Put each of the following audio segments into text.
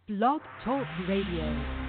Blog Talk Radio.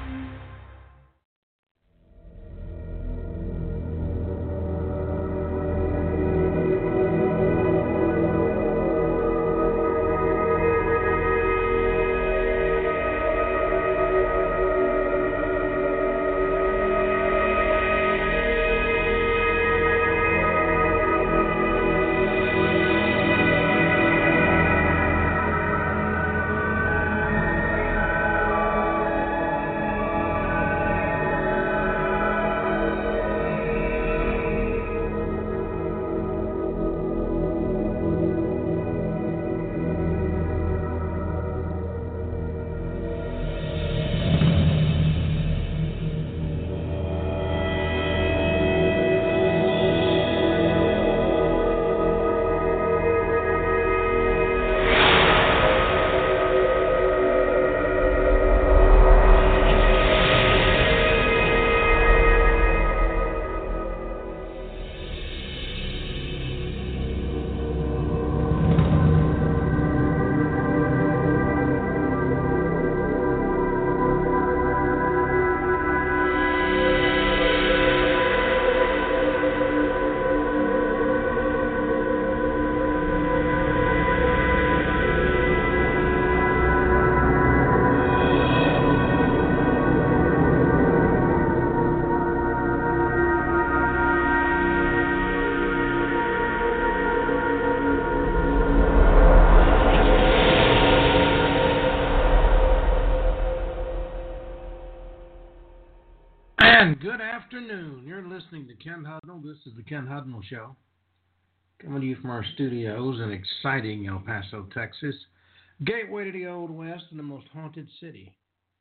Good afternoon. You're listening to Ken Hudnall. This is the Ken Hudnall Show, coming to you from our studios in exciting El Paso, Texas, gateway to the Old West and the most haunted city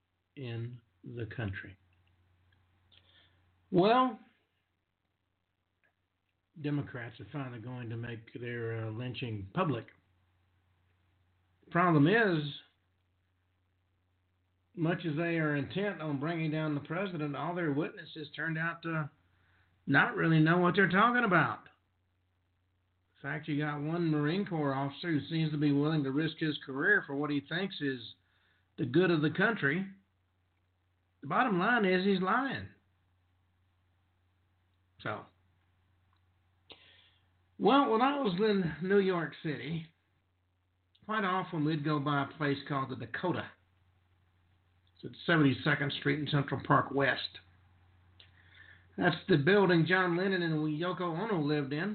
in the country. Well, Democrats are finally going to make their lynching public. Problem is, much as they are intent on bringing down the president, all their witnesses turned out to not really know what they're talking about. In fact, you got one Marine Corps officer who seems to be willing to risk his career for what he thinks is the good of the country. The bottom line is he's lying. So, well, when I was in New York City, quite often we'd go by a place called the Dakota. It's at 72nd Street and Central Park West. That's the building John Lennon and Yoko Ono lived in.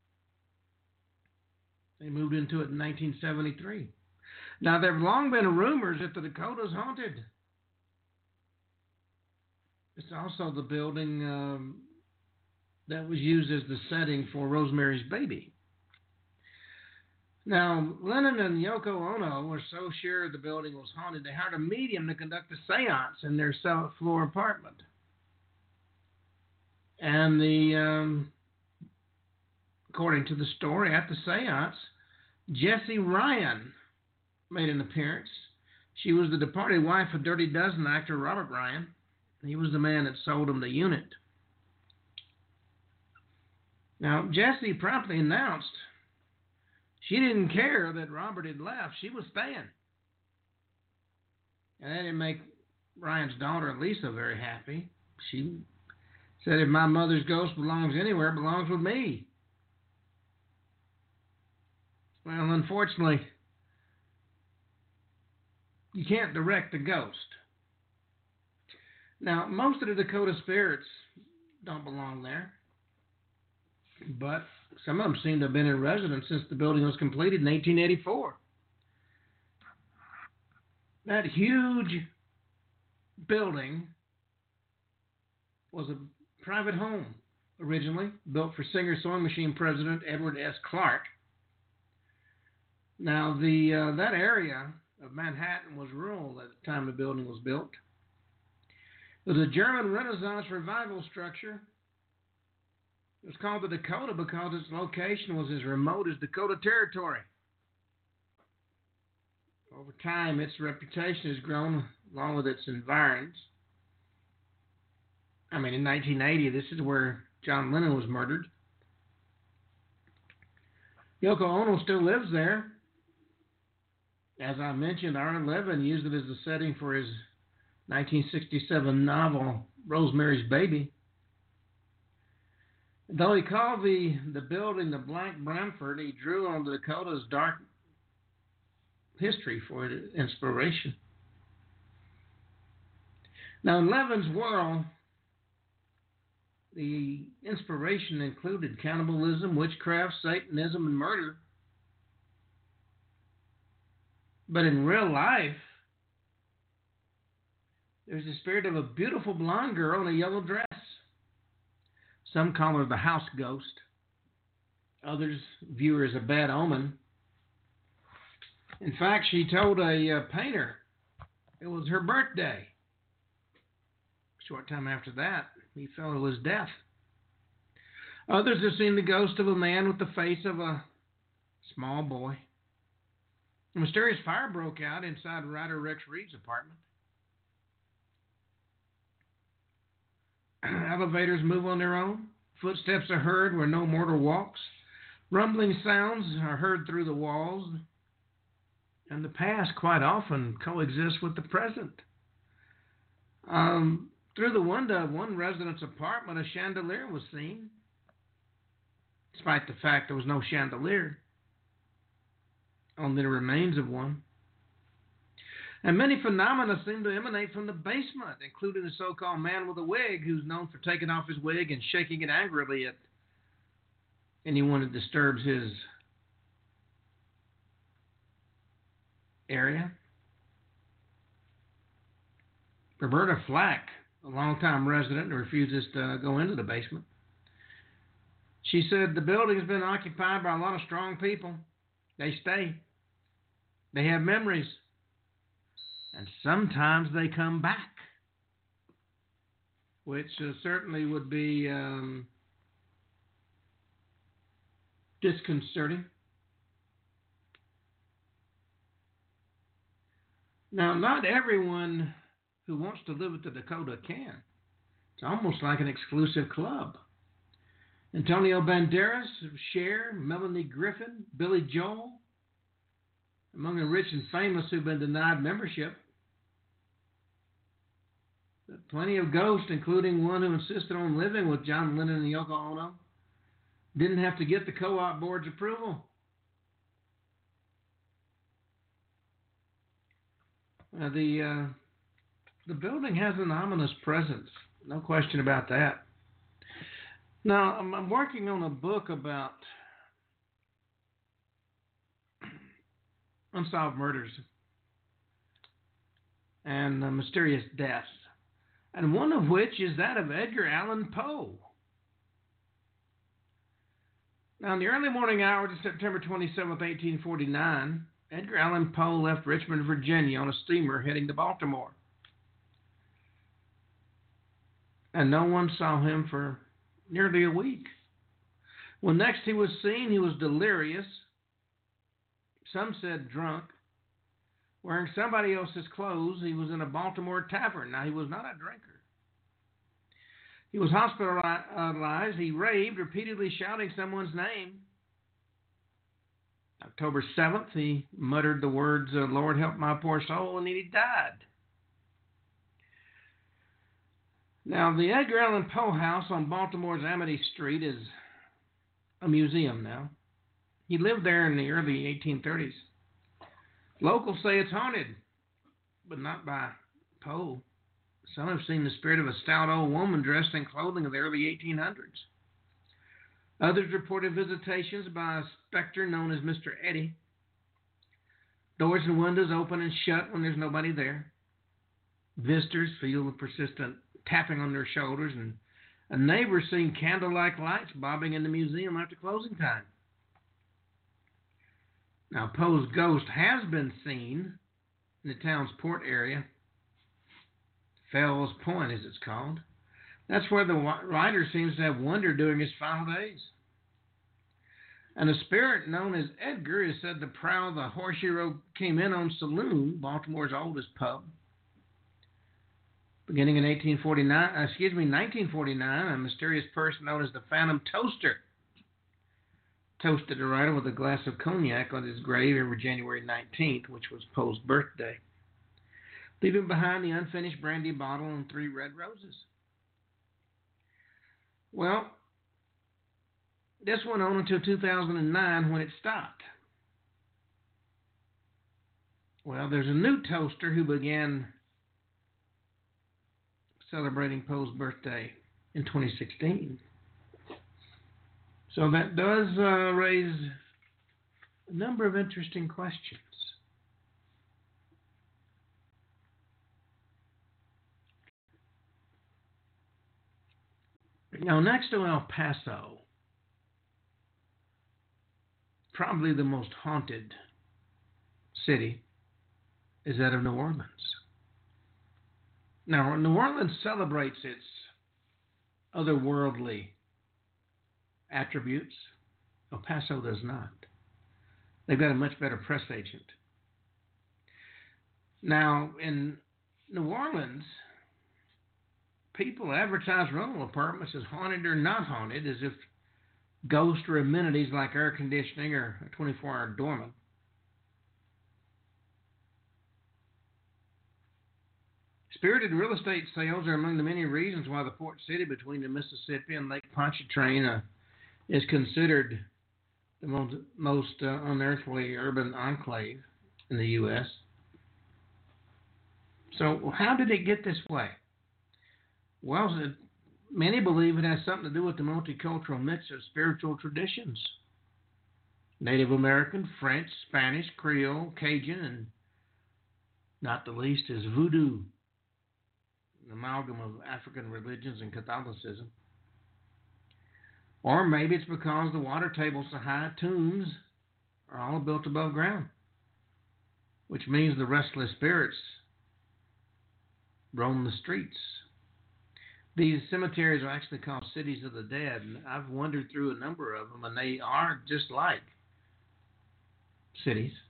They moved into it in 1973. Now, there have long been rumors that the Dakota's haunted. It's also the building that was used as the setting for Rosemary's Baby. Now, Lennon and Yoko Ono were so sure the building was haunted, they hired a medium to conduct a seance in their south floor apartment. And according to the story, at the seance, Jessie Ryan made an appearance. She was the departed wife of Dirty Dozen actor Robert Ryan. He was the man that sold him the unit. Now, Jessie promptly announced she didn't care that Robert had left. She was staying. And that didn't make Ryan's daughter, Lisa, very happy. She said, if my mother's ghost belongs anywhere, it belongs with me. Well, unfortunately, you can't direct a ghost. Now, most of the Dakota spirits don't belong there. But some of them seem to have been in residence since the building was completed in 1884. That huge building was a private home originally, built for Singer Sewing Machine President Edward S. Clark. Now, that area of Manhattan was rural at the time the building was built. It was a German Renaissance revival structure. It was called the Dakota because its location was as remote as Dakota Territory. Over time, its reputation has grown along with its environs. I mean, in 1980, this is where John Lennon was murdered. Yoko Ono still lives there. As I mentioned, Art Levin used it as a setting for his 1967 novel, Rosemary's Baby. Though he called the building the Blank Bramford, he drew on Dakota's dark history for inspiration. Now, in Levin's world, the inspiration included cannibalism, witchcraft, Satanism, and murder. But in real life, there's the spirit of a beautiful blonde girl in a yellow dress. Some call her the house ghost. Others view her as a bad omen. In fact, she told a painter it was her birthday. A short time after that, he fell to his death. Others have seen the ghost of a man with the face of a small boy. A mysterious fire broke out inside writer Rex Reed's apartment. Elevators move on their own. Footsteps are heard where no mortal walks. Rumbling sounds are heard through the walls. And the past quite often coexists with the present. Through the window of one resident's apartment, a chandelier was seen, despite the fact there was no chandelier, only the remains of one. And many phenomena seem to emanate from the basement, including the so-called man with a wig, who's known for taking off his wig and shaking it angrily at anyone that disturbs his area. Roberta Flack, a longtime resident, refuses to go into the basement. She said the building has been occupied by a lot of strong people. They stay. They have memories. And sometimes they come back, which certainly would be disconcerting. Now, not everyone who wants to live at the Dakota can. It's almost like an exclusive club. Antonio Banderas, Cher, Melanie Griffin, Billy Joel, among the rich and famous who've been denied membership. Plenty of ghosts, including one who insisted on living with John Lennon and Yoko Ono, didn't have to get the co-op board's approval. The building has an ominous presence, no question about that. Now, I'm working on a book about unsolved murders and mysterious deaths, and one of which is that of Edgar Allan Poe. Now, in the early morning hours of September 27, 1849, Edgar Allan Poe left Richmond, Virginia on a steamer heading to Baltimore. And no one saw him for nearly a week. When next he was seen, he was delirious. Some said drunk. Wearing somebody else's clothes, he was in a Baltimore tavern. Now, he was not a drinker. He was hospitalized. He raved, repeatedly shouting someone's name. October 7th, he muttered the words, "Lord, help my poor soul," and then he died. Now, the Edgar Allan Poe House on Baltimore's Amity Street is a museum now. He lived there in the early 1830s. Locals say it's haunted, but not by Poe. Some have seen the spirit of a stout old woman dressed in clothing of the early 1800s. Others reported visitations by a specter known as Mr. Eddie. Doors and windows open and shut when there's nobody there. Visitors feel the persistent tapping on their shoulders, and a neighbor seen candle-like lights bobbing in the museum after closing time. Now, Poe's ghost has been seen in the town's port area, Fells Point, as it's called. That's where the writer seems to have wandered during his final days. And a spirit known as Edgar is said to prowl the Horseshoe Came In On Saloon, Baltimore's oldest pub. Beginning in 1949, a mysterious person known as the Phantom Toaster toasted a writer with a glass of cognac on his grave every January 19th, which was Poe's birthday, leaving behind the unfinished brandy bottle and 3 red roses. Well, this went on until 2009 when it stopped. Well, there's a new toaster who began celebrating Poe's birthday in 2016. So that does raise a number of interesting questions. Now, next to El Paso, probably the most haunted city is that of New Orleans. Now, New Orleans celebrates its otherworldly attributes. El Paso does not. They've got a much better press agent. Now, in New Orleans, people advertise rental apartments as haunted or not haunted, as if ghosts or amenities like air conditioning or a 24-hour doorman. Spirited real estate sales are among the many reasons why the port city between the Mississippi and Lake Pontchartrain is considered the most unearthly urban enclave in the U.S. So how did it get this way? Well, many believe it has something to do with the multicultural mix of spiritual traditions. Native American, French, Spanish, Creole, Cajun, and not the least is voodoo, an amalgam of African religions and Catholicism. Or maybe it's because the water table's so high, tombs are all built above ground, which means the restless spirits roam the streets. These cemeteries are actually called cities of the dead, and I've wandered through a number of them, and they are just like cities.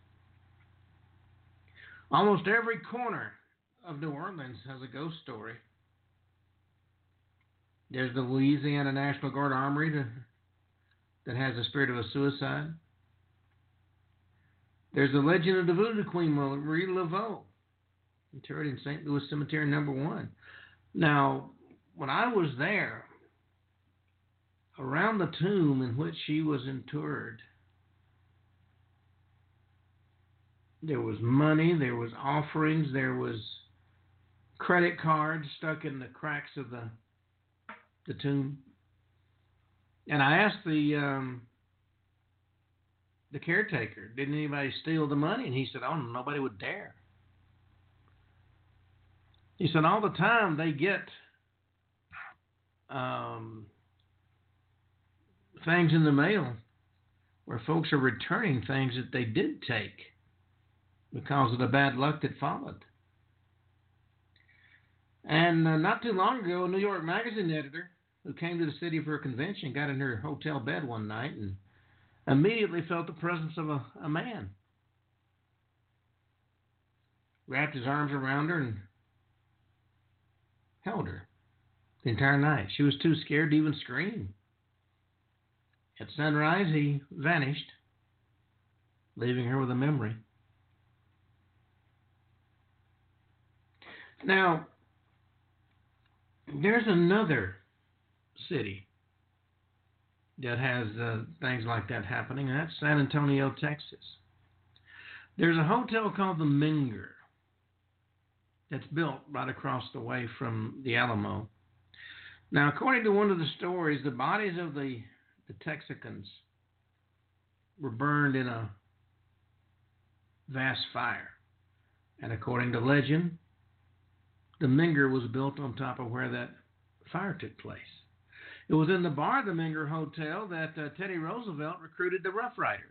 Almost every corner of New Orleans has a ghost story. There's the Louisiana National Guard Armory that has the spirit of a suicide. There's the legend of the Voodoo Queen, Marie Laveau, interred in St. Louis Cemetery No. 1. Now, when I was there, around the tomb in which she was interred, there was money, there was offerings, there was credit cards stuck in the cracks of the tomb. And I asked the caretaker, didn't anybody steal the money? And he said, oh, nobody would dare. He said, all the time they get things in the mail where folks are returning things that they did take because of the bad luck that followed. And not too long ago, a New York Magazine editor who came to the city for a convention got in her hotel bed one night and immediately felt the presence of a man. Wrapped his arms around her and held her the entire night. She was too scared to even scream. At sunrise, he vanished, leaving her with a memory. Now, there's another city that has things like that happening, and that's San Antonio, Texas. There's a hotel called the Menger that's built right across the way from the Alamo. Now, according to one of the stories, the bodies of the Texicans were burned in a vast fire. And according to legend, the Menger was built on top of where that fire took place. It was in the bar of the Menger Hotel that Teddy Roosevelt recruited the Rough Riders.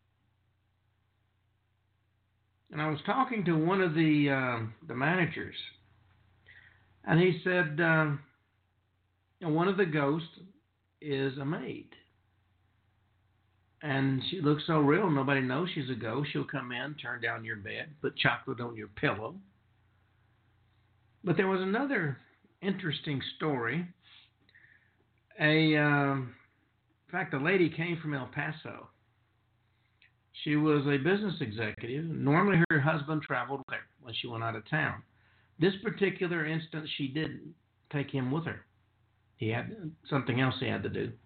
And I was talking to one of the managers, and he said one of the ghosts is a maid. And she looks so real, nobody knows she's a ghost. She'll come in, turn down your bed, put chocolate on your pillow. But there was another interesting story. In fact, a lady came from El Paso, She was a business executive. Normally, her husband traveled with her when she went out of town. This particular instance, she didn't take him with her. He had something else he had to do.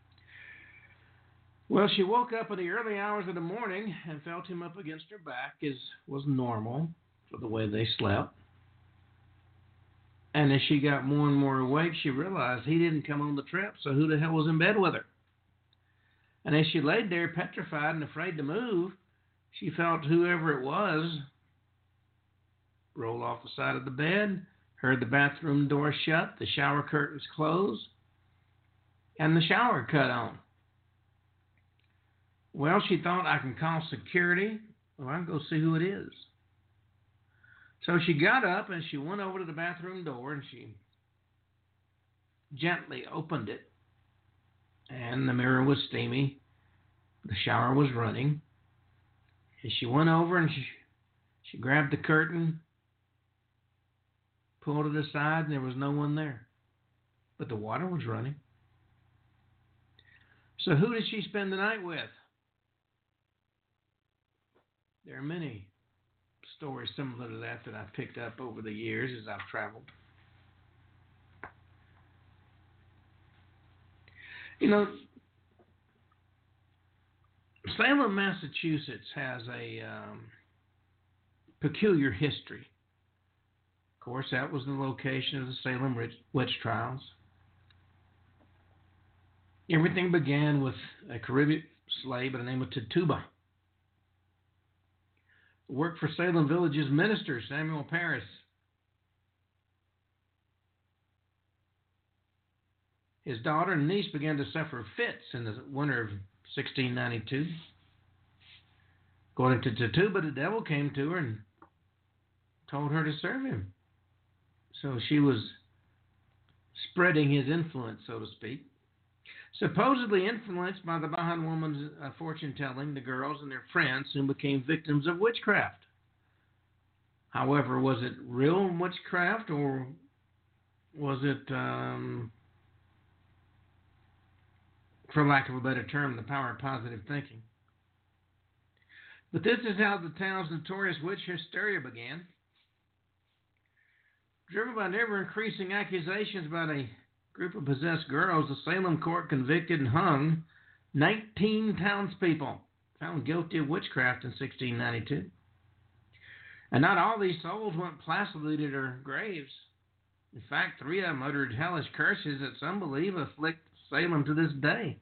Well, she woke up in the early hours of the morning and felt him up against her back, as was normal for the way they slept. And as she got more and more awake, she realized he didn't come on the trip, so who the hell was in bed with her? And as she laid there petrified and afraid to move, she felt whoever it was roll off the side of the bed, heard the bathroom door shut, the shower curtains close, and the shower cut on. Well, she thought, I can call security. Well, I'll go see who it is. So she got up and she went over to the bathroom door and she gently opened it. And the mirror was steamy. The shower was running. And she went over and she grabbed the curtain, pulled it aside, and there was no one there. But the water was running. So who did she spend the night with? There are many stories similar to that I've picked up over the years as I've traveled. You know, Salem, Massachusetts has a peculiar history. Of course, that was the location of the Salem witch trials. Everything began with a Caribbean slave by the name of Tituba. Worked for Salem Village's minister, Samuel Parris. His daughter and niece began to suffer fits in the winter of 1692. According to Tituba, the devil came to her and told her to serve him. So she was spreading his influence, so to speak. Supposedly influenced by the Bahan woman's fortune-telling, the girls and their friends soon became victims of witchcraft. However, was it real witchcraft or was it, for lack of a better term, the power of positive thinking? But this is how the town's notorious witch hysteria began. Driven by ever-increasing accusations about a group of possessed girls, the Salem court convicted and hung 19 townspeople found guilty of witchcraft in 1692. And not all these souls went placidly to their graves. In fact, 3 of them uttered hellish curses that some believe afflict Salem to this day.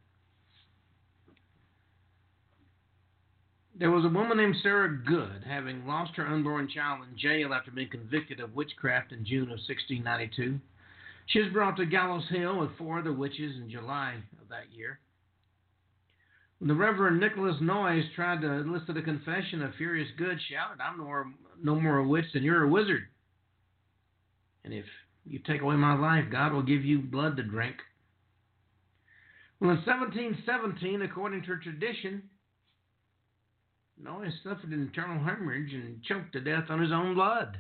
There was a woman named Sarah Good, having lost her unborn child in jail after being convicted of witchcraft in June of 1692. She was brought to Gallows Hill with 4 other witches in July of that year. When the Reverend Nicholas Noyes tried to elicit a confession, a furious Good shouted, I'm no more a witch than you're a wizard. And if you take away my life, God will give you blood to drink. Well, in 1717, according to tradition, Noyes suffered an internal hemorrhage and choked to death on his own blood.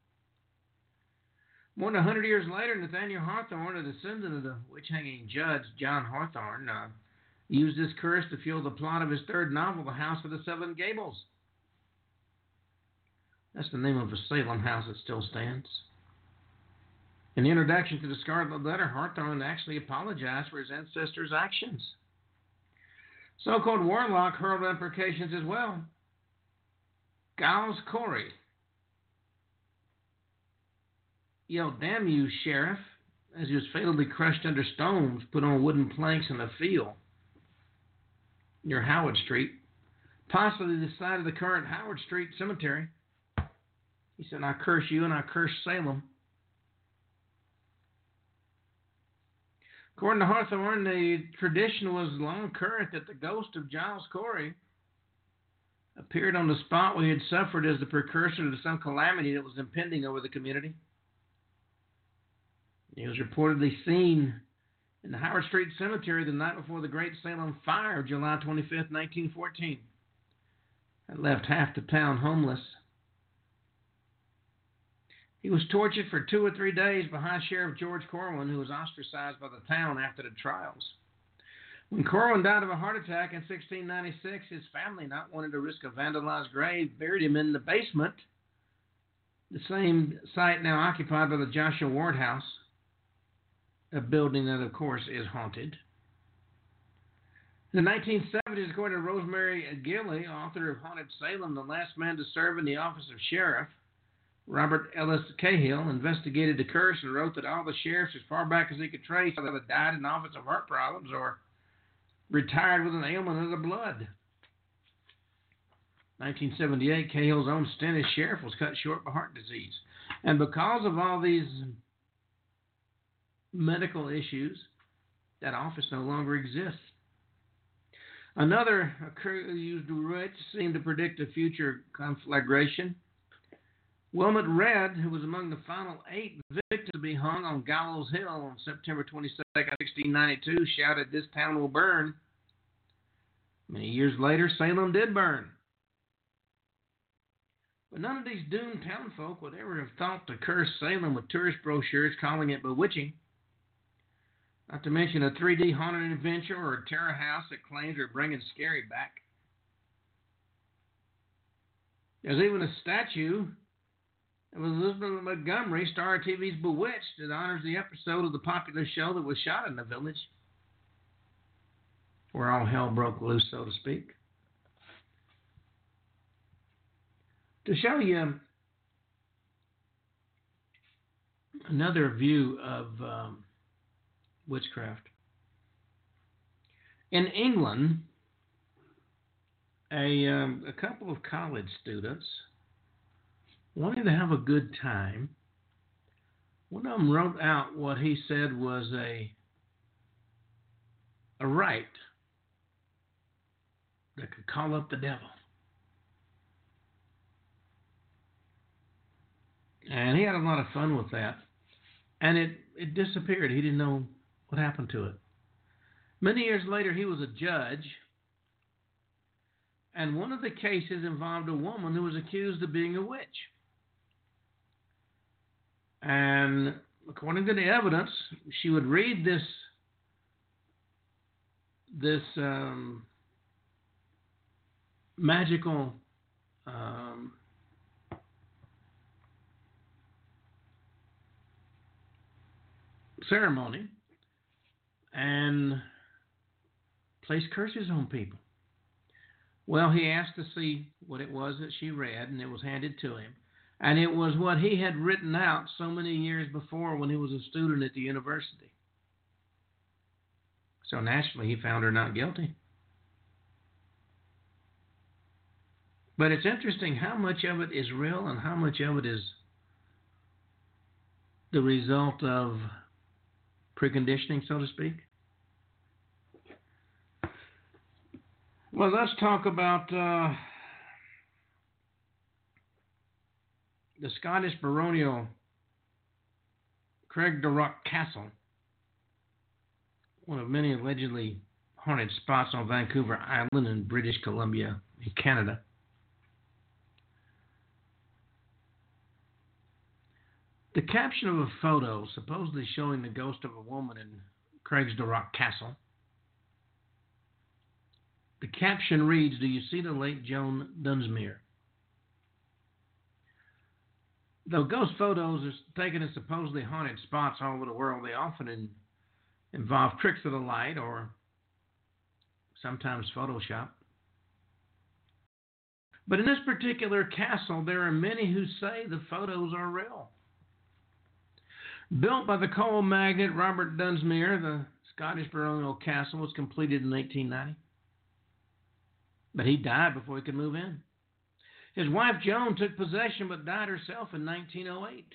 More than 100 years later, Nathaniel Hawthorne, a descendant of the witch-hanging judge John Hawthorne, used this curse to fuel the plot of his 3rd novel, The House of the Seven Gables. That's the name of a Salem house that still stands. In the introduction to the Scarlet Letter, Hawthorne actually apologized for his ancestors' actions. So-called warlock hurled imprecations as well. Giles Corey yelled, damn you, sheriff, as he was fatally crushed under stones put on wooden planks in a field near Howard Street, possibly the site of the current Howard Street Cemetery. He said, I curse you and I curse Salem. According to Hawthorne, the tradition was long current that the ghost of Giles Corey appeared on the spot where he had suffered as the precursor to some calamity that was impending over the community. He was reportedly seen in the Howard Street Cemetery the night before the Great Salem Fire of July 25th, 1914. That left half the town homeless. He was tortured for 2 or 3 days by High Sheriff George Corwin, who was ostracized by the town after the trials. When Corwin died of a heart attack in 1696, his family, not wanting to risk a vandalized grave, buried him in the basement, the same site now occupied by the Joshua Ward House, a building that, of course, is haunted. In the 1970s, according to Rosemary Gilley, author of Haunted Salem, the last man to serve in the office of sheriff, Robert Ellis Cahill, investigated the curse and wrote that all the sheriffs, as far back as he could trace, either died in the office of heart problems or retired with an ailment of the blood. 1978, Cahill's own stint as sheriff was cut short by heart disease. And because of all these medical issues, that office no longer exists. Another accused witch seemed to predict a future conflagration. Wilmot Redd, who was among the final 8 victims to be hung on Gallows Hill on September 22, 1692, shouted, "This town will burn." Many years later, Salem did burn. But none of these doomed townfolk would ever have thought to curse Salem with tourist brochures calling it bewitching. Not to mention a 3D haunted adventure or a terror house that claims they're bringing scary back. There's even a statue of Elizabeth Montgomery, star of TV's Bewitched, that honors the episode of the popular show that was shot in the village, where all hell broke loose, so to speak. To show you another view of witchcraft. In England, a couple of college students wanted to have a good time. One of them wrote out what he said was a rite that could call up the devil. And he had a lot of fun with that. And it disappeared. He didn't know what happened to it. Many years later, he was a judge. And one of the cases involved a woman who was accused of being a witch. And according to the evidence, she would read this magical ceremony and place curses on people. Well, he asked to see what it was that she read, and it was handed to him. And it was what he had written out so many years before when he was a student at the university. So naturally, he found her not guilty. But it's interesting how much of it is real and how much of it is the result of preconditioning, so to speak. Well, let's talk about the Scottish baronial Craigdarroch Castle, one of many allegedly haunted spots on Vancouver Island in British Columbia, in Canada. The caption of a photo supposedly showing the ghost of a woman in Craigdarroch Castle. The caption reads, "Do you see the late Joan Dunsmuir?" Though ghost photos are taken in supposedly haunted spots all over the world, they often involve tricks of the light or sometimes Photoshop. But in this particular castle, there are many who say the photos are real. Built by the coal magnate Robert Dunsmuir, the Scottish baronial castle was completed in 1890. But he died before he could move in. His wife Joan took possession but died herself in 1908.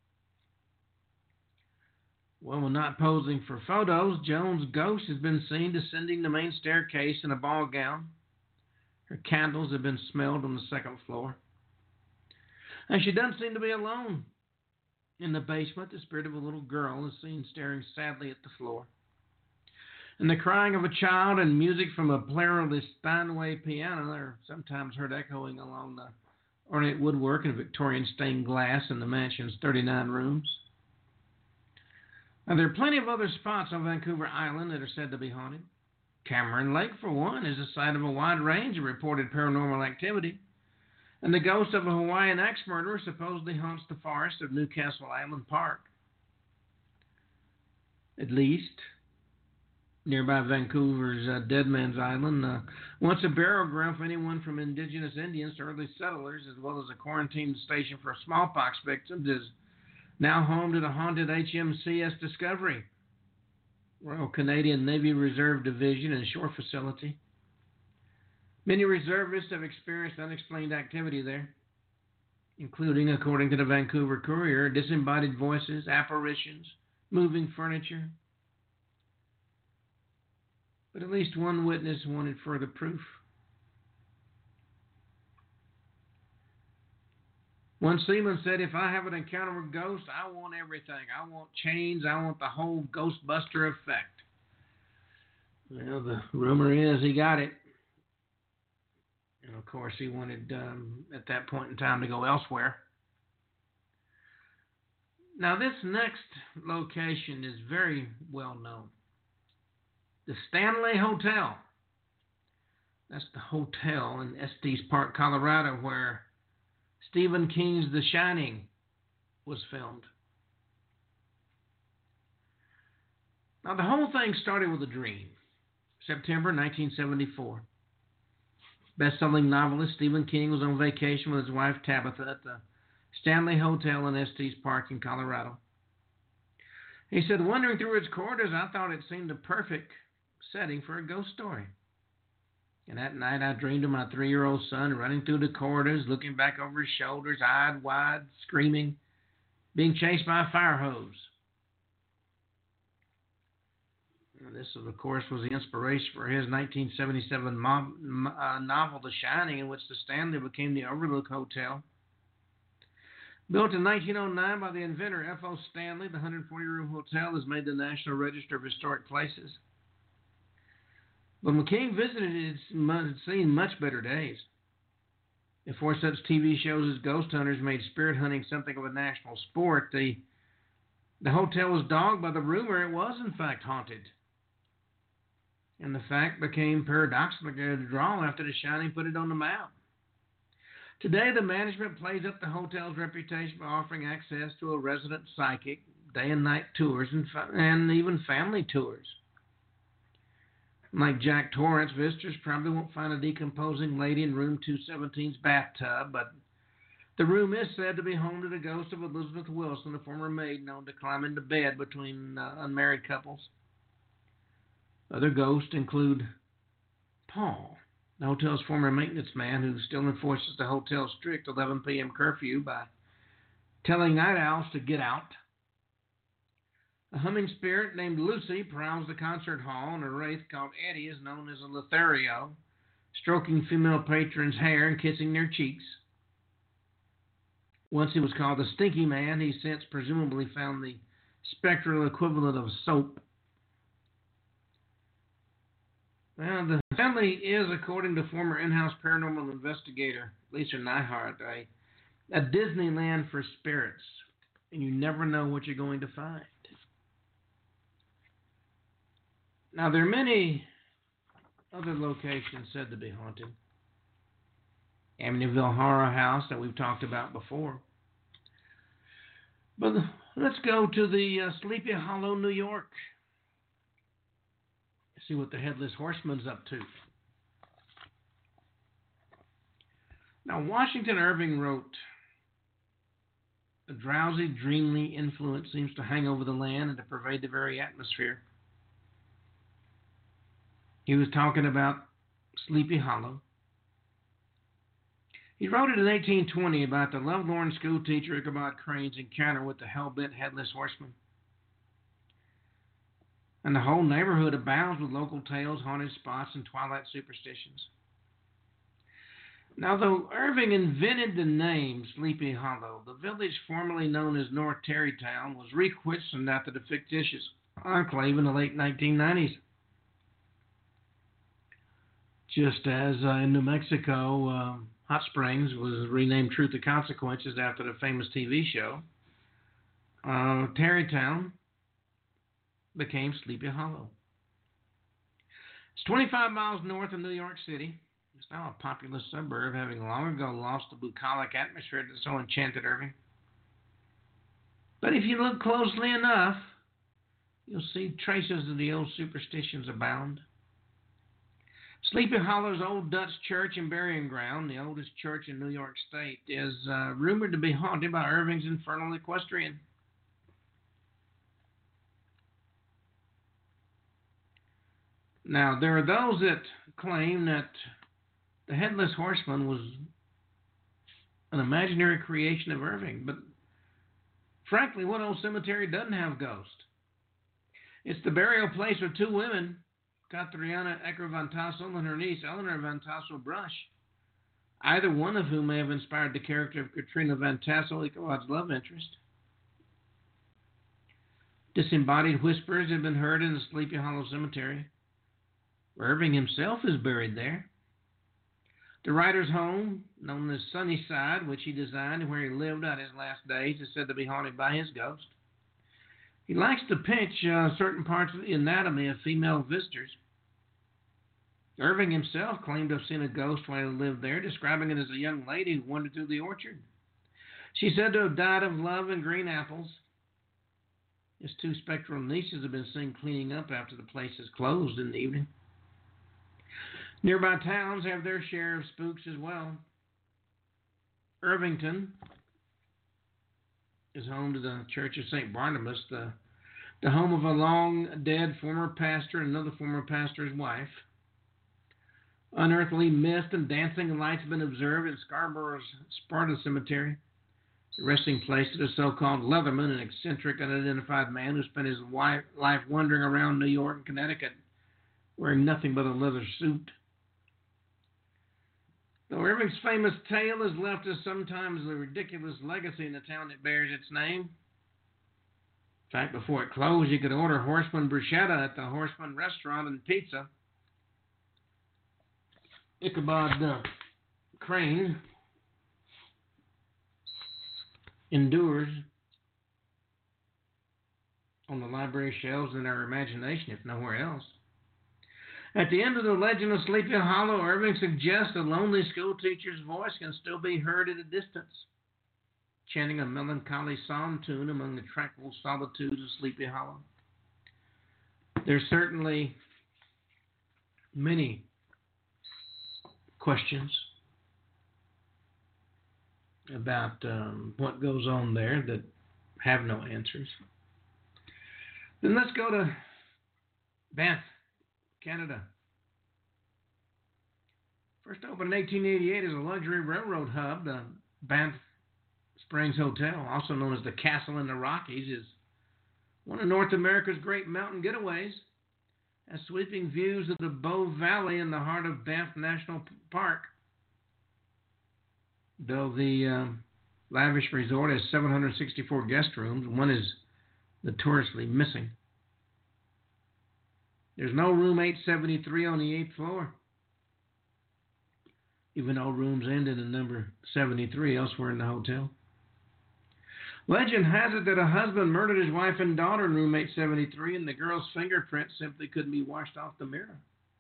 Well, when not posing for photos, Joan's ghost has been seen descending the main staircase in a ball gown. Her candles have been smelled on the second floor. And she doesn't seem to be alone. In the basement, the spirit of a little girl is seen staring sadly at the floor. And the crying of a child and music from a pluralist Steinway piano are sometimes heard echoing along the ornate woodwork and Victorian stained glass in the mansion's 39 rooms. Now, there are plenty of other spots on Vancouver Island that are said to be haunted. Cameron Lake, for one, is the site of a wide range of reported paranormal activity, and the ghost of a Hawaiian axe murderer supposedly haunts the forest of Newcastle Island Park. At least, nearby Vancouver's Dead Man's Island, once a burial ground for anyone from indigenous Indians to early settlers, as well as a quarantine station for smallpox victims, is now home to the haunted HMCS Discovery, Royal Canadian Navy Reserve Division and shore facility. Many reservists have experienced unexplained activity there, including, according to the Vancouver Courier, disembodied voices, apparitions, moving furniture. But at least one witness wanted further proof. One seaman said, "If I have an encounter with ghosts, I want everything. I want chains. I want the whole Ghostbuster effect." Well, the rumor is he got it. And of course, he wanted, at that point in time, to go elsewhere. Now, this next location is very well known. The Stanley Hotel. That's the hotel in Estes Park, Colorado, where Stephen King's The Shining was filmed. Now, the whole thing started with a dream. September 1974. Best-selling novelist Stephen King was on vacation with his wife Tabitha at the Stanley Hotel in Estes Park in Colorado. He said, "Wandering through its corridors, I thought it seemed a perfect setting for a ghost story. And that night I dreamed of my 3-year-old son running through the corridors, looking back over his shoulders, eyed wide, screaming, being chased by a fire hose." And this, of course, was the inspiration for his 1977 novel, The Shining, in which the Stanley became the Overlook Hotel. Built in 1909 by the inventor F.O. Stanley, the 140-room hotel is made the National Register of Historic Places. But when King visited it, had seen much better days. Before such TV shows as Ghost Hunters made spirit hunting something of a national sport, the hotel was dogged by the rumor it was in fact haunted. And the fact became paradoxically a draw after The Shining put it on the map. Today, the management plays up the hotel's reputation by offering access to a resident psychic, day and night tours, and even family tours. Like Jack Torrance, visitors probably won't find a decomposing lady in room 217's bathtub, but the room is said to be home to the ghost of Elizabeth Wilson, a former maid known to climb into bed between unmarried couples. Other ghosts include Paul, the hotel's former maintenance man who still enforces the hotel's strict 11 p.m. curfew by telling night owls to get out. A humming spirit named Lucy prowls the concert hall, and a wraith called Eddie is known as a Lothario, stroking female patrons' hair and kissing their cheeks. Once he was called the Stinky Man, he since presumably found the spectral equivalent of soap. Well, the family is, according to former in-house paranormal investigator Lisa Nyhart, a Disneyland for spirits, and you never know what you're going to find. Now, there are many other locations said to be haunted. Amityville Horror House that we've talked about before. But let's go to the Sleepy Hollow, New York. See what the Headless Horseman's up to. Now, Washington Irving wrote, "A drowsy, dreamly influence seems to hang over the land and to pervade the very atmosphere." He was talking about Sleepy Hollow. He wrote it in 1820 about the lovelorn schoolteacher Ichabod Crane's encounter with the hell-bent Headless Horseman. And the whole neighborhood abounds with local tales, haunted spots, and twilight superstitions. Now, though Irving invented the name Sleepy Hollow, the village formerly known as North Tarrytown was rechristened after the fictitious enclave in the late 1990s. Just as in New Mexico, Hot Springs was renamed Truth or Consequences after the famous TV show, Tarrytown became Sleepy Hollow. It's 25 miles north of New York City. It's now a populous suburb, having long ago lost the bucolic atmosphere that so enchanted Irving. But if you look closely enough, you'll see traces of the old superstitions abound. Sleepy Hollow's Old Dutch Church and Burying Ground, the oldest church in New York State, is rumored to be haunted by Irving's infernal equestrian. Now, there are those that claim that the Headless Horseman was an imaginary creation of Irving, but frankly, what old cemetery doesn't have ghosts? It's the burial place of two women, Katriana Ecker van Tassel and her niece Eleanor van Tassel-Brush, either one of whom may have inspired the character of Katrina van Tassel, Ichabod's love interest. Disembodied whispers have been heard in the Sleepy Hollow Cemetery. Irving himself is buried there. The writer's home, known as Sunnyside, which he designed and where he lived out his last days, is said to be haunted by his ghost. He likes to pinch certain parts of the anatomy of female visitors. Irving himself claimed to have seen a ghost while he lived there, describing it as a young lady who wandered through the orchard. She's said to have died of love and green apples. His two spectral nieces have been seen cleaning up after the place is closed in the evening. Nearby towns have their share of spooks as well. Irvington is home to the Church of St. Barnabas, the home of a long-dead former pastor and another former pastor's wife. Unearthly mist and dancing lights have been observed in Scarborough's Sparta Cemetery, the resting place of the so-called Leatherman, an eccentric, unidentified man who spent his life wandering around New York and Connecticut wearing nothing but a leather suit. Though Irving's famous tale has left us sometimes a ridiculous legacy in the town that bears its name. In fact, before it closed, you could order Horseman bruschetta at the Horseman Restaurant and Pizza. Ichabod Crane endures on the library shelves in our imagination, if nowhere else. At the end of the legend of Sleepy Hollow, Irving suggests a lonely schoolteacher's voice can still be heard at a distance, chanting a melancholy psalm tune among the tranquil solitudes of Sleepy Hollow. There's certainly many questions about what goes on there that have no answers. Then let's go to Banff, Canada. First opened in 1888 as a luxury railroad hub, the Banff Springs Hotel, also known as the Castle in the Rockies, is one of North America's great mountain getaways. Has sweeping views of the Bow Valley in the heart of Banff National Park. Though the lavish resort has 764 guest rooms, one is notoriously missing. There's no room 873 on the 8th floor, even though rooms end in the number 73 elsewhere in the hotel. Legend has it that a husband murdered his wife and daughter in room 873, and the girl's fingerprints simply couldn't be washed off the mirror.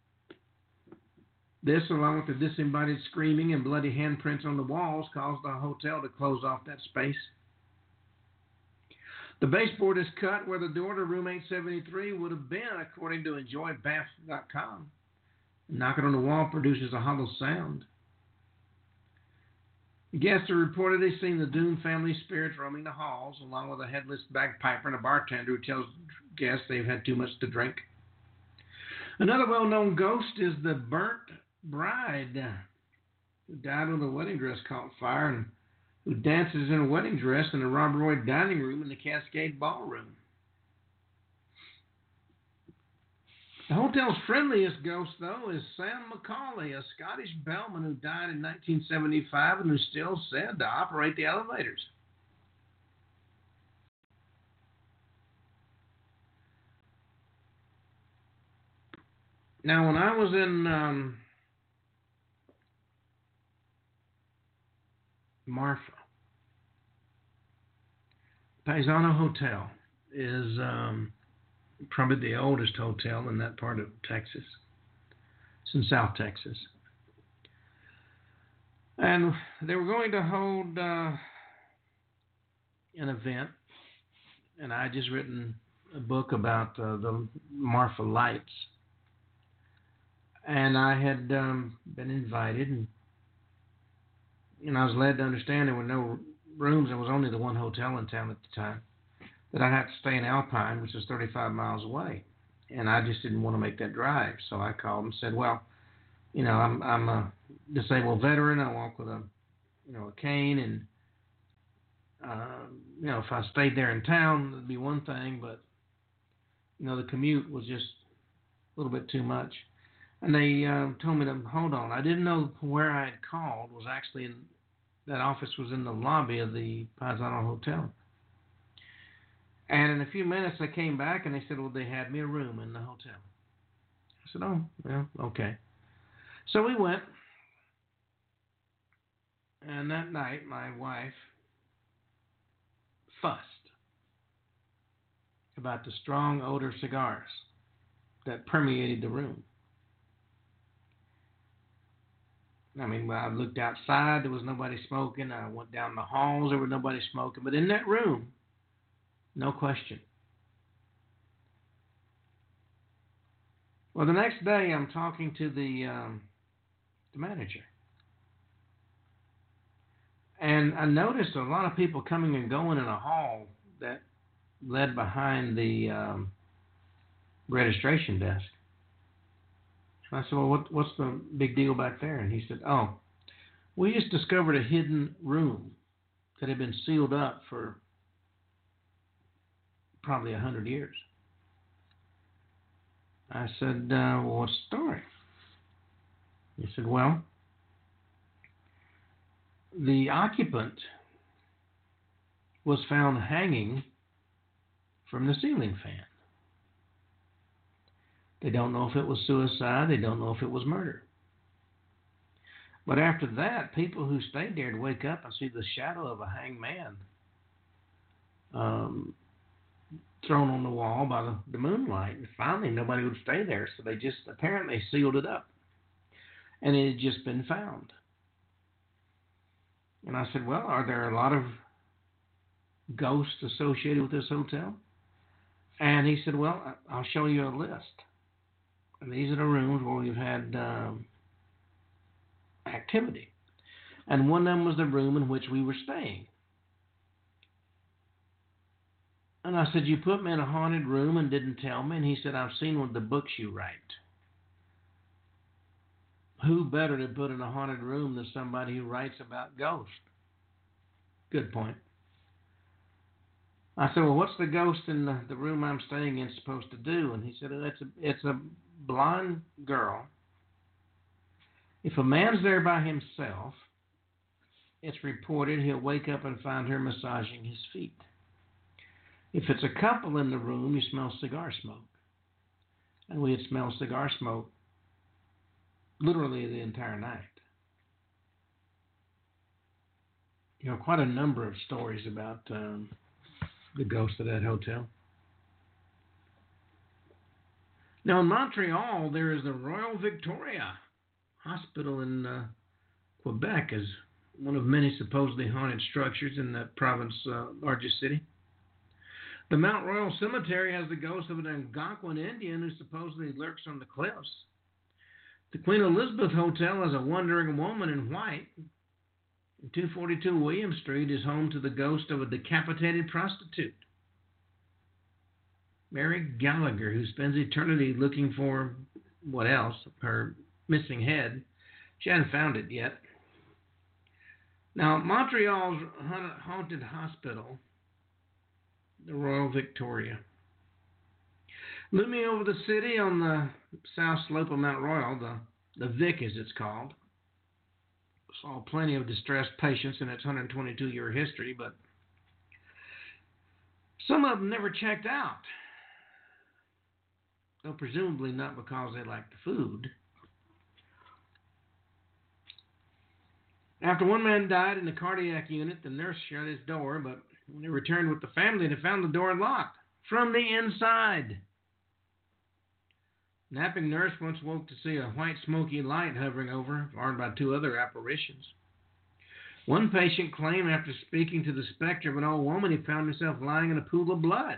This, along with the disembodied screaming and bloody handprints on the walls, caused the hotel to close off that space. The baseboard is cut where the door to room 873 would have been, according to EnjoyBanff.com. Knocking on the wall produces a hollow sound. Guests have reportedly seen the doomed family spirits roaming the halls, along with a headless bagpiper and a bartender who tells guests they've had too much to drink. Another well-known ghost is the burnt bride who died when the wedding dress caught fire and who dances in a wedding dress in the Rob Roy dining room in the Cascade Ballroom. The hotel's friendliest ghost, though, is Sam Macaulay, a Scottish bellman who died in 1975 and who's still said to operate the elevators. Now, when I was in Marfa, Paisano Hotel is probably the oldest hotel in that part of Texas. It's in South Texas. And they were going to hold an event, and I had just written a book about the Marfa Lights. And I had been invited, and I was led to understand there were no rooms. There was only the one hotel in town at the time, that I had to stay in Alpine, which is 35 miles away. And I just didn't want to make that drive. So I called and said, well, I'm a disabled veteran. I walk with a cane, and if I stayed there in town, it'd be one thing, but the commute was just a little bit too much. And they told me to hold on. I didn't know where I had called was actually that office was in the lobby of the Paisano Hotel. And in a few minutes, they came back and they said, well, they had me a room in the hotel. I said, oh, well, okay. So we went. And that night, my wife fussed about the strong odor of cigars that permeated the room. I mean, I looked outside, there was nobody smoking. I went down the halls, there was nobody smoking. But in that room, no question. Well, the next day, I'm talking to the manager. And I noticed a lot of people coming and going in a hall that led behind the registration desk. And I said, well, what's the big deal back there? And he said, oh, we just discovered a hidden room that had been sealed up for probably 100 years. I said, well, what's the story? He said, well, the occupant was found hanging from the ceiling fan. They don't know if it was suicide. They don't know if it was murder. But after that, people who stayed there would wake up and see the shadow of a hanged man thrown on the wall by the moonlight. And finally, nobody would stay there, so they just apparently sealed it up. And it had just been found. And I said, well, are there a lot of ghosts associated with this hotel? And he said, well, I'll show you a list. And these are the rooms where we've had activity. And one of them was the room in which we were staying. And I said, you put me in a haunted room and didn't tell me? And he said, I've seen one of the books you write. Who better to put in a haunted room than somebody who writes about ghosts? Good point. I said, well, what's the ghost in the room I'm staying in supposed to do? And he said, it's a blonde girl. If a man's there by himself, it's reported he'll wake up and find her massaging his feet. If it's a couple in the room, you smell cigar smoke. And we had smelled cigar smoke literally the entire night. Quite a number of stories about the ghost of that hotel. Now, in Montreal, there is the Royal Victoria Hospital in Quebec, as one of many supposedly haunted structures in that province's largest city. The Mount Royal Cemetery has the ghost of an Algonquin Indian who supposedly lurks on the cliffs. The Queen Elizabeth Hotel has a wandering woman in white. 242 William Street is home to the ghost of a decapitated prostitute, Mary Gallagher, who spends eternity looking for, what else, her missing head. She hasn't found it yet. Now, Montreal's haunted hospital, the Royal Victoria. Looming over the city on the south slope of Mount Royal, the Vic as it's called, saw plenty of distressed patients in its 122-year history, but some of them never checked out. Though presumably not because they liked the food. After one man died in the cardiac unit, the nurse shut his door, but when they returned with the family, they found the door locked from the inside. Napping nurse once woke to see a white smoky light hovering over, followed by two other apparitions. One patient claimed after speaking to the specter of an old woman he found himself lying in a pool of blood.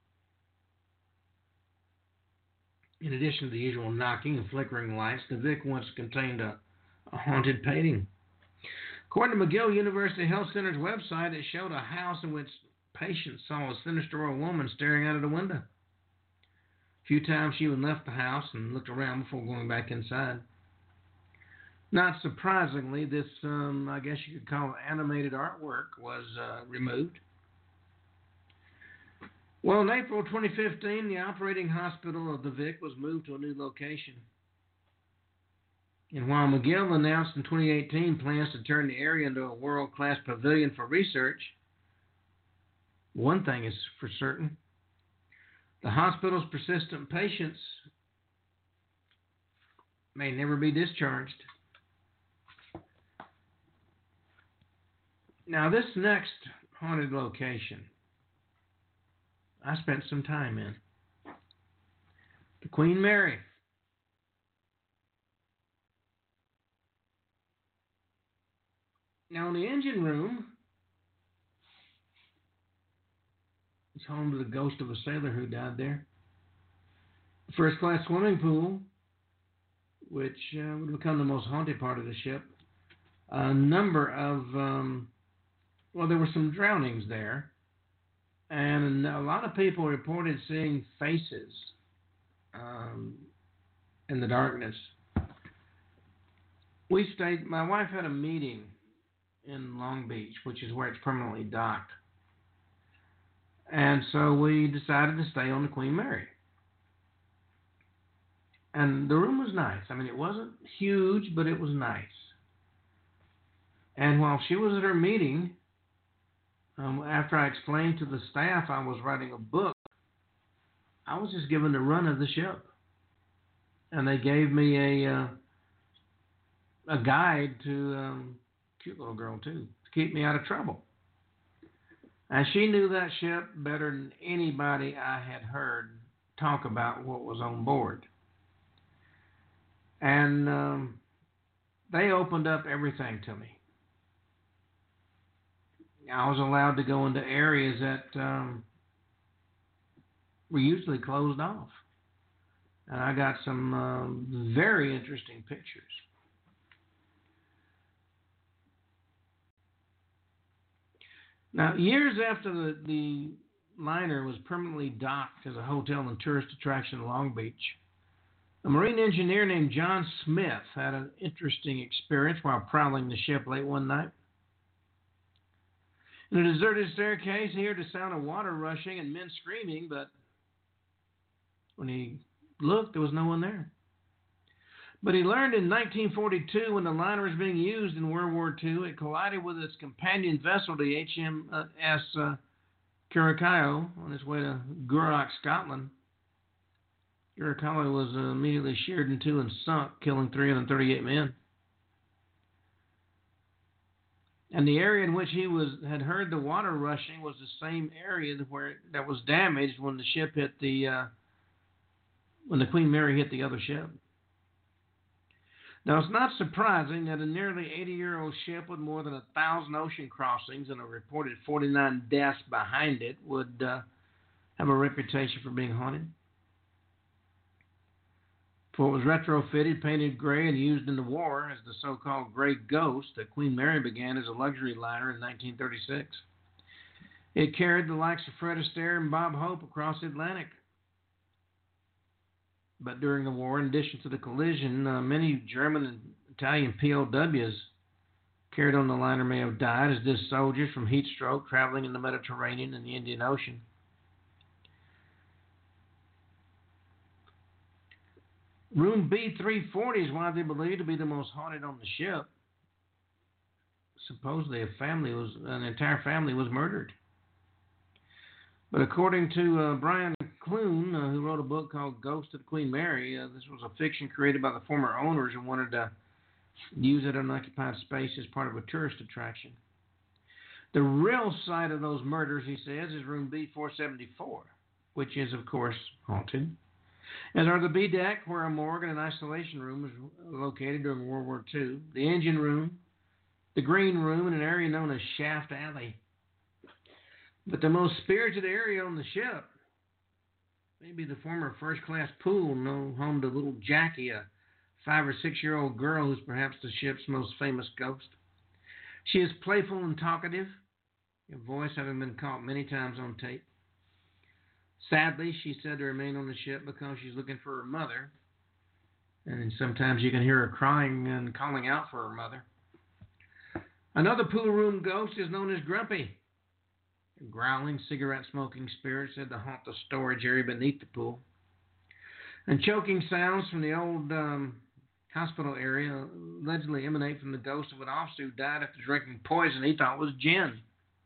In addition to the usual knocking and flickering lights, the Vic once contained a haunted painting. According to McGill University Health Center's website, it showed a house in which patients saw a sinister old woman staring out of the window. A few times she would left the house and looked around before going back inside. Not surprisingly, this, I guess you could call it animated artwork, was removed. Well, in April 2015, the operating hospital of the Vic was moved to a new location. And while McGill announced in 2018 plans to turn the area into a world-class pavilion for research, one thing is for certain: the hospital's persistent patients may never be discharged. Now, this next haunted location, I spent some time in. The Queen Mary. Now, in the engine room, it's home to the ghost of a sailor who died there. The first-class swimming pool, which would become the most haunted part of the ship. A number of, there were some drownings there. And a lot of people reported seeing faces in the darkness. My wife had a meeting in Long Beach, which is where it's permanently docked. And so we decided to stay on the Queen Mary. And the room was nice. I mean, it wasn't huge, but it was nice. And while she was at her meeting, after I explained to the staff I was writing a book, I was just given the run of the ship. And they gave me a guide to, cute little girl too, to keep me out of trouble. And she knew that ship better than anybody I had heard talk about what was on board. And they opened up everything to me. I was allowed to go into areas that were usually closed off. And I got some very interesting pictures. Now, years after the liner was permanently docked as a hotel and tourist attraction in Long Beach, a marine engineer named John Smith had an interesting experience while prowling the ship late one night. In a deserted staircase, he heard the sound of water rushing and men screaming, but when he looked, there was no one there. But he learned in 1942, when the liner was being used in World War II, it collided with its companion vessel, the HMS Curaçao, on its way to Gourock, Scotland. Curaçao was immediately sheared in two and sunk, killing 338 men. And the area in which he had heard the water rushing was the same area that was damaged when the ship hit when the Queen Mary hit the other ship. Now, it's not surprising that a nearly 80-year-old ship with more than 1,000 ocean crossings and a reported 49 deaths behind it would have a reputation for being haunted. For it was retrofitted, painted gray, and used in the war as the so-called Gray Ghost, the Queen Mary began as a luxury liner in 1936. It carried the likes of Fred Astaire and Bob Hope across the Atlantic. But during the war, in addition to the collision, many German and Italian POWs carried on the liner may have died as did soldiers from heat stroke traveling in the Mediterranean and the Indian Ocean. Room B340 is widely believed to be the most haunted on the ship. Supposedly an entire family was murdered. But according to Brian Clune, who wrote a book called Ghost of the Queen Mary, this was a fiction created by the former owners who wanted to use it on unoccupied space as part of a tourist attraction. The real site of those murders, he says, is room B474, which is, of course, haunted. as are the B deck, where a morgue and an isolation room was located during World War II, the engine room, the green room, and an area known as Shaft Alley. But the most spirited area on the ship may be the former first-class pool, known home to little Jackie, a 5 or 6-year-old girl who's perhaps the ship's most famous ghost. She is playful and talkative, her voice having been caught many times on tape. Sadly, she's said to remain on the ship because she's looking for her mother, and sometimes you can hear her crying and calling out for her mother. Another pool room ghost is known as Grumpy, a growling, cigarette-smoking spirit said to haunt the storage area beneath the pool. And choking sounds from the old hospital area allegedly emanate from the ghost of an officer who died after drinking poison he thought was gin.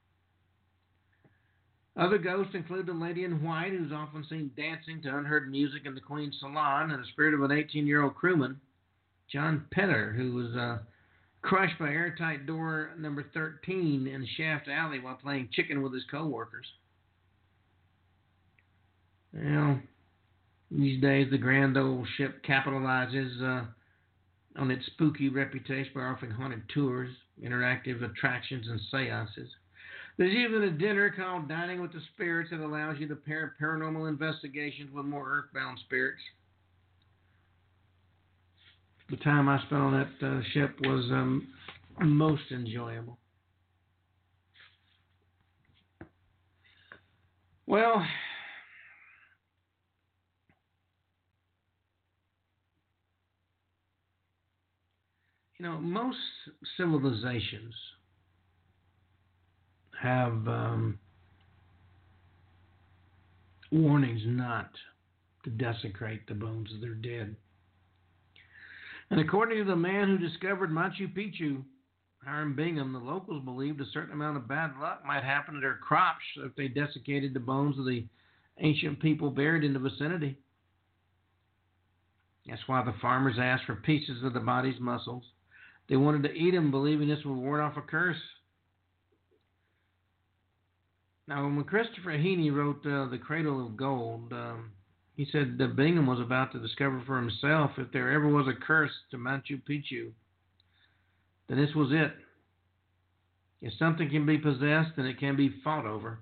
Other ghosts include the lady in white, who's often seen dancing to unheard music in the Queen's salon, and the spirit of an 18-year-old crewman, John Petter, who was crushed by airtight door number 13 in Shaft Alley while playing chicken with his co-workers. Well, these days the grand old ship capitalizes on its spooky reputation by offering haunted tours, interactive attractions, and seances. There's even a dinner called Dining with the Spirits that allows you to pair paranormal investigations with more earthbound spirits. The time I spent on that ship was most enjoyable. Well, most civilizations have warnings not to desecrate the bones of their dead. And according to the man who discovered Machu Picchu, Hiram Bingham, the locals believed a certain amount of bad luck might happen to their crops if they desiccated the bones of the ancient people buried in the vicinity. That's why the farmers asked for pieces of the body's muscles. They wanted to eat them, believing this would ward off a curse. Now, when Christopher Heaney wrote The Cradle of Gold, he said that Bingham was about to discover for himself if there ever was a curse to Machu Picchu, then this was it. If something can be possessed, then it can be fought over.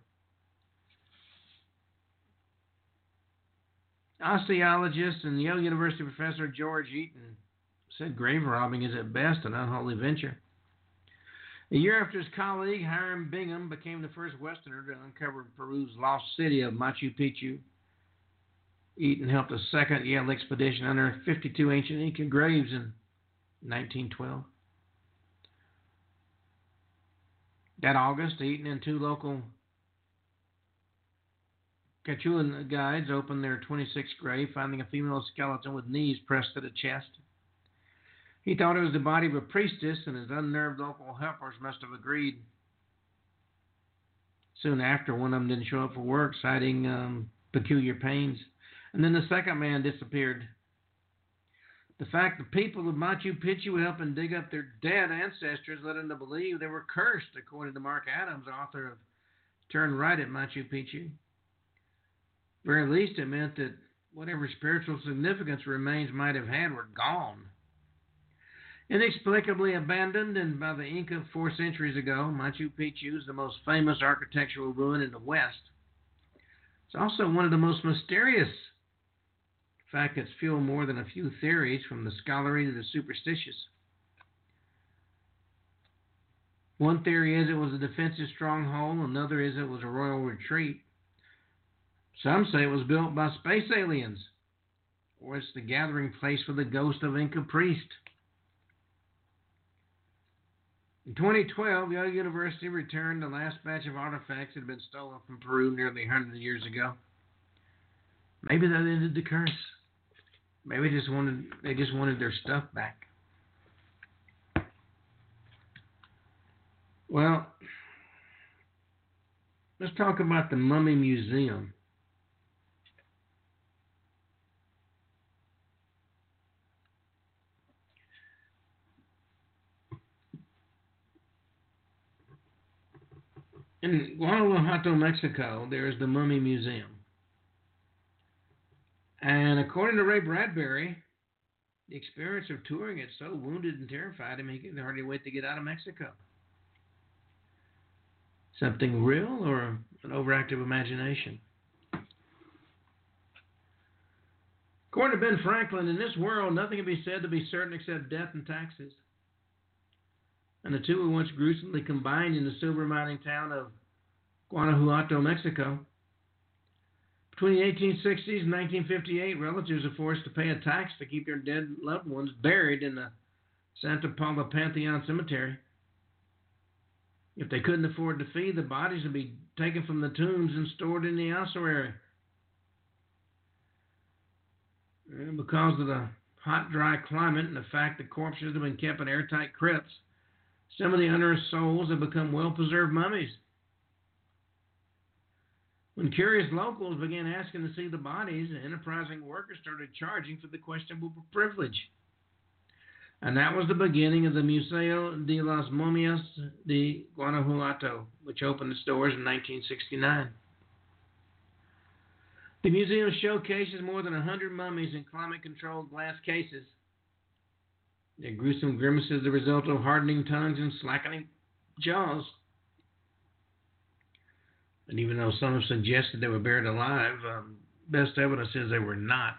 Osteologist and Yale University professor George Eaton said grave robbing is at best an unholy venture. A year after his colleague, Hiram Bingham, became the first Westerner to uncover Peru's lost city of Machu Picchu, Eaton helped a second Yale expedition unearth 52 ancient Inca graves in 1912. That August, Eaton and two local Quechuan guides opened their 26th grave, finding a female skeleton with knees pressed to the chest. He thought it was the body of a priestess, and his unnerved local helpers must have agreed. Soon after, one of them didn't show up for work, citing peculiar pains. And then the second man disappeared. The fact the people of Machu Picchu were helping dig up their dead ancestors led them to believe they were cursed, according to Mark Adams, author of Turn Right at Machu Picchu. Very least, it meant that whatever spiritual significance remains might have had were gone. Inexplicably abandoned, and by the Inca 4 centuries ago, Machu Picchu is the most famous architectural ruin in the West. It's also one of the most mysterious. In fact, it's fueled more than a few theories, from the scholarly to the superstitious. One theory is it was a defensive stronghold. Another is it was a royal retreat. Some say it was built by space aliens, or it's the gathering place for the ghost of Inca priest. In 2012, Yale University returned the last batch of artifacts that had been stolen from Peru nearly 100 years ago. Maybe that ended the curse. Maybe they just wanted their stuff back. Well, let's talk about the Mummy Museum. In Guanajuato, Mexico, there is the Mummy Museum. And according to Ray Bradbury, the experience of touring it so wounded and terrified him he could hardly wait to get out of Mexico. Something real or an overactive imagination? According to Ben Franklin, in this world, nothing can be said to be certain except death and taxes. And the two were once gruesomely combined in the silver mining town of Guanajuato, Mexico. Between the 1860s and 1958, relatives were forced to pay a tax to keep their dead loved ones buried in the Santa Paula Pantheon Cemetery. If they couldn't afford the fee, the bodies would be taken from the tombs and stored in the ossuary. And because of the hot, dry climate and the fact that corpses have been kept in airtight crypts, some of the unearthed souls have become well-preserved mummies. When curious locals began asking to see the bodies, enterprising workers started charging for the questionable privilege. And that was the beginning of the Museo de las Momias de Guanajuato, which opened its doors in 1969. The museum showcases more than 100 mummies in climate-controlled glass cases. Their gruesome grimaces are the result of hardening tongues and slackening jaws. And even though some have suggested they were buried alive, best evidence is they were not.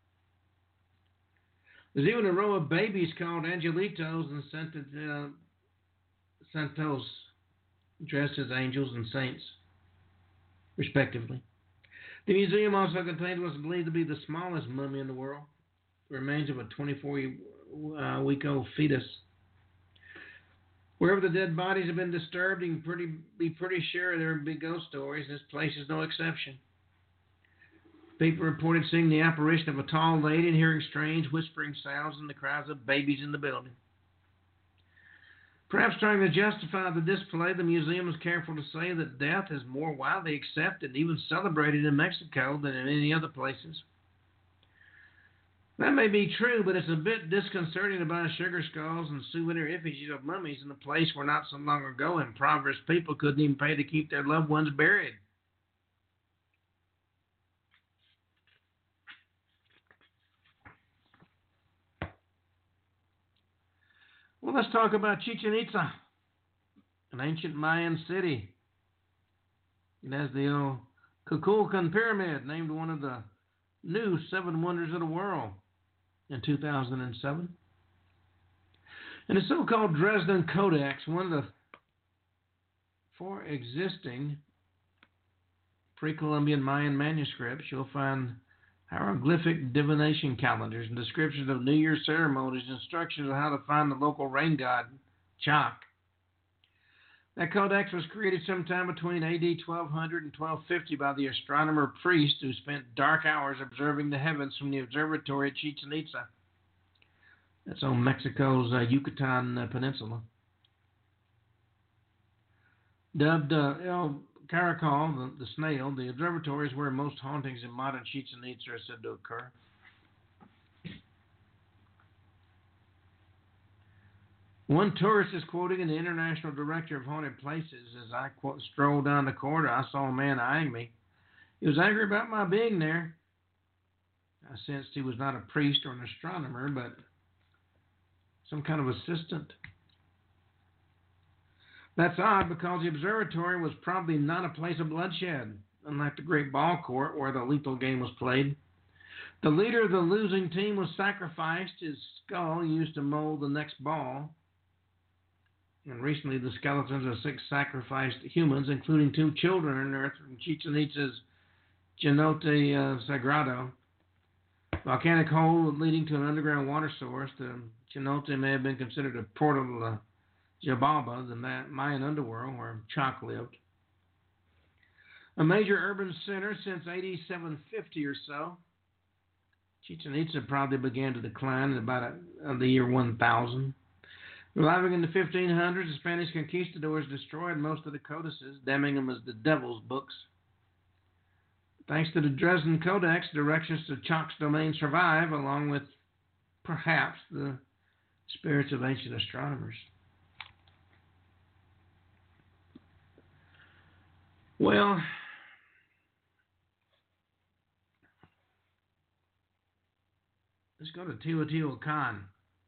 There's even a row of babies called Angelitos and Santos, dressed as angels and saints, respectively. The museum also contains what's believed to be the smallest mummy in the world, the remains of a 24-week-old fetus. Wherever the dead bodies have been disturbed, you can be pretty sure there will be ghost stories. This place is no exception. People reported seeing the apparition of a tall lady and hearing strange whispering sounds and the cries of babies in the building. Perhaps trying to justify the display, the museum is careful to say that death is more widely accepted and even celebrated in Mexico than in any other places. That may be true, but it's a bit disconcerting to buy sugar skulls and souvenir effigies of mummies in a place where not so long ago impoverished people couldn't even pay to keep their loved ones buried. Well, let's talk about Chichen Itza, an ancient Mayan city. It has the Kukulkan Pyramid, named one of the new 7 wonders of the world in 2007. And the so-called Dresden Codex, one of the 4 existing pre-Columbian Mayan manuscripts, you'll find hieroglyphic divination calendars and descriptions of New Year's ceremonies, instructions on how to find the local rain god, Chak. That codex was created sometime between AD 1200 and 1250 by the astronomer priest who spent dark hours observing the heavens from the observatory at Chichen Itza. That's on Mexico's Yucatan Peninsula. Dubbed El Caracol, the snail, the observatory is where most hauntings in modern Chichen Itza are said to occur. One tourist is quoting the international director of haunted places as I strolled down the corridor. I saw a man eyeing me. He was angry about my being there. I sensed he was not a priest or an astronomer, but some kind of assistant. That's odd because the observatory was probably not a place of bloodshed, unlike the great ball court where the lethal game was played. The leader of the losing team was sacrificed, his skull used to mold the next ball. And recently the skeletons of 6 sacrificed humans, including 2 children, are unearthed from Chichen Itza's Cenote Sagrado. Volcanic hole leading to an underground water source. The Cenote may have been considered a portal to Xibalba, the Mayan underworld where Chak lived. A major urban center since AD 750 or so. Chichen Itza probably began to decline in about the year 1000. Arriving in the 1500s, the Spanish conquistadors destroyed most of the codices, damning them as the devil's books. Thanks to the Dresden Codex, directions to Chak's domain survive, along with, perhaps, the spirits of ancient astronomers. Well, Let's go to Teotihuacan.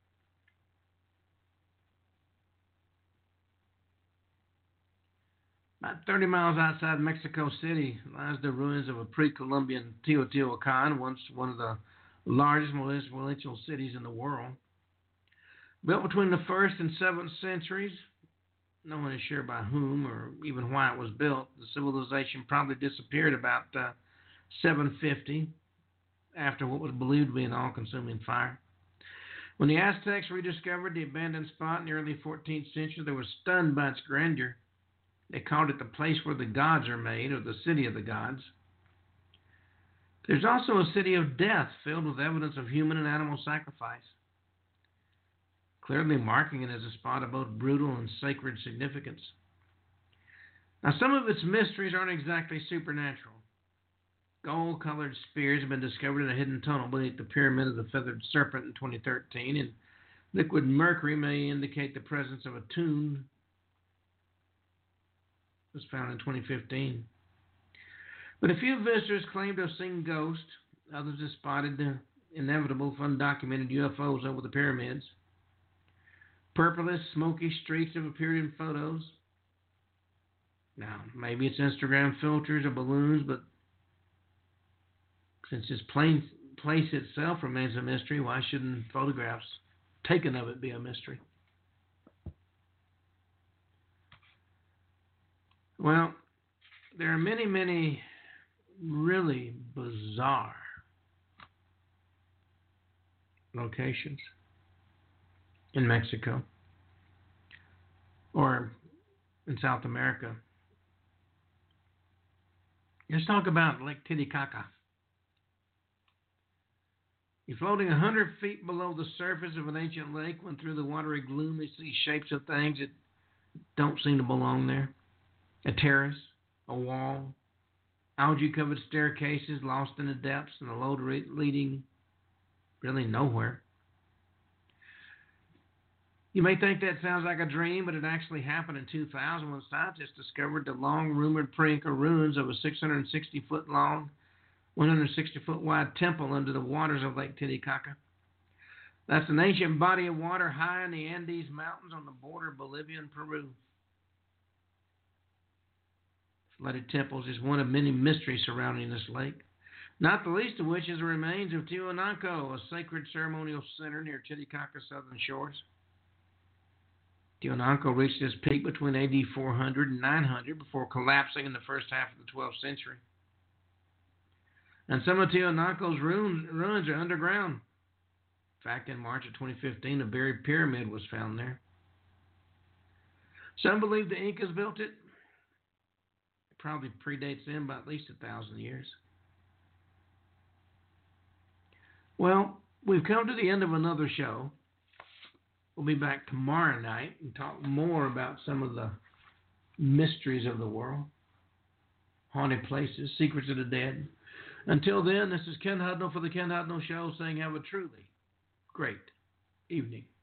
About 30 miles outside Mexico City lies the ruins of a pre-Columbian Teotihuacan, once one of the largest, most influential cities in the world. Built between the 1st and 7th centuries, no one is sure by whom or even why it was built. The civilization probably disappeared about 750 after what was believed to be an all-consuming fire. When the Aztecs rediscovered the abandoned spot in the early 14th century, they were stunned by its grandeur. They called it the place where the gods are made, or the city of the gods. There's also a city of death filled with evidence of human and animal sacrifice, clearly marking it as a spot of both brutal and sacred significance. Now, some of its mysteries aren't exactly supernatural. Gold-colored spears have been discovered in a hidden tunnel beneath the Pyramid of the Feathered Serpent in 2013, and liquid mercury may indicate the presence of a tomb. It was found in 2015. But a few visitors claim to have seen ghosts. Others have spotted the inevitable undocumented UFOs over the pyramids. Purplish, smoky streaks have appeared in photos. Now, maybe it's Instagram filters or balloons, but since this place itself remains a mystery, why shouldn't photographs taken of it be a mystery? Well, there are many, many really bizarre locations in Mexico or in South America. Let's talk about Lake Titicaca. You're floating 100 feet below the surface of an ancient lake. When through the watery gloom, you see shapes of things that don't seem to belong there. A terrace, a wall, algae-covered staircases lost in the depths, and a road leading really nowhere. You may think that sounds like a dream, but it actually happened in 2000 when scientists discovered the long-rumored pre-Inca ruins of a 660-foot long, 160-foot wide temple under the waters of Lake Titicaca. That's an ancient body of water high in the Andes Mountains on the border of Bolivia and Peru. Flooded temples is one of many mysteries surrounding this lake, not the least of which is the remains of Tiwanaku, a sacred ceremonial center near Titicaca's southern shores. Tiwanaku reached its peak between AD 400 and 900 before collapsing in the first half of the 12th century. And some of Tiwanaku's ruins are underground. In fact, in March of 2015, a buried pyramid was found there. Some believe the Incas built it. It probably predates them by at least 1,000 years. Well, we've come to the end of another show. We'll be back tomorrow night and talk more about some of the mysteries of the world, haunted places, secrets of the dead. Until then, this is Ken Hudnall for the Ken Hudnall Show saying have a truly great evening.